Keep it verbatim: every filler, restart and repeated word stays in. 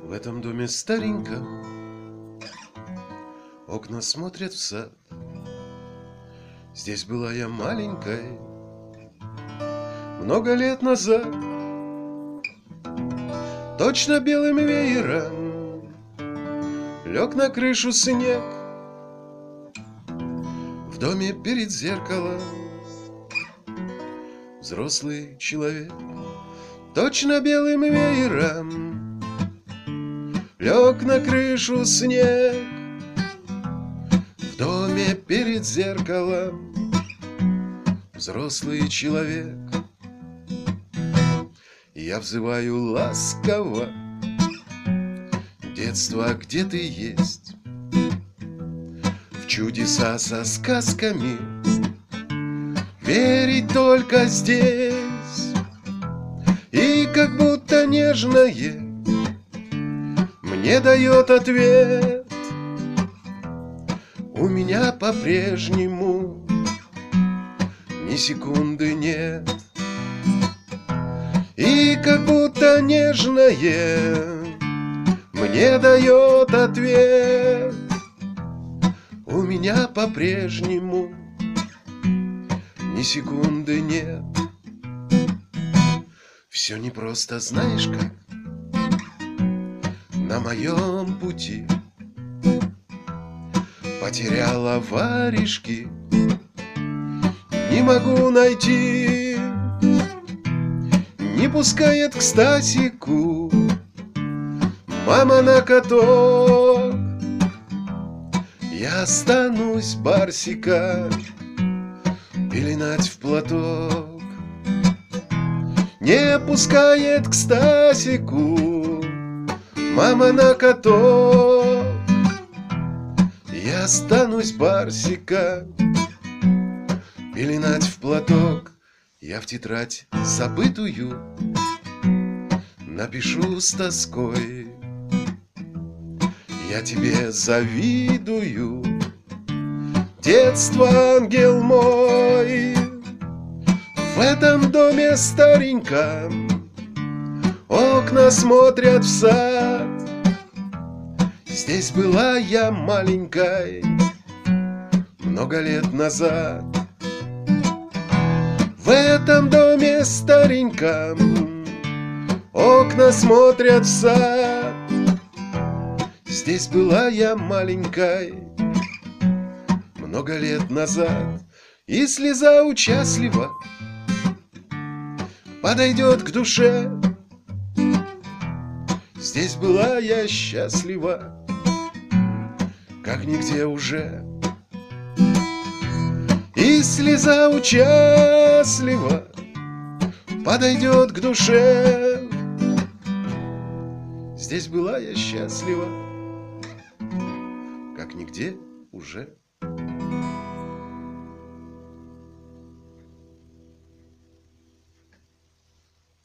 В этом доме стареньком окна смотрят в сад. Здесь была я маленькой много лет назад. Точно белым веером лег на крышу снег. В доме перед зеркалом взрослый человек. Точно белым веером лег на крышу снег. В доме перед зеркалом взрослый человек. Я взываю ласково: детство, где ты есть? В чудеса со сказками верить только здесь. И как будто нежное мне дает ответ: у меня по-прежнему ни секунды нет. И как будто нежное мне дает ответ: у меня по-прежнему ни секунды нет. Все непросто, знаешь как, на моем пути. Потеряла варежки, не могу найти. Не пускает к Стасику мама на каток. Я останусь Барсика пеленать в платок. Не пускает к Стасику мама на каток. Я останусь Барсика пеленать в платок. Я в тетрадь забытую напишу с тоской: я тебе завидую, детство, ангел мой. В этом доме стареньком окна смотрят в сад. Здесь была я маленькой много лет назад. В этом доме стареньком окна смотрят в сад. Здесь была я маленькой много лет назад. И слеза участливо подойдет к душе. Здесь была я счастлива, как нигде уже. И слеза участливо подойдет к душе. Здесь была я счастлива, как нигде уже.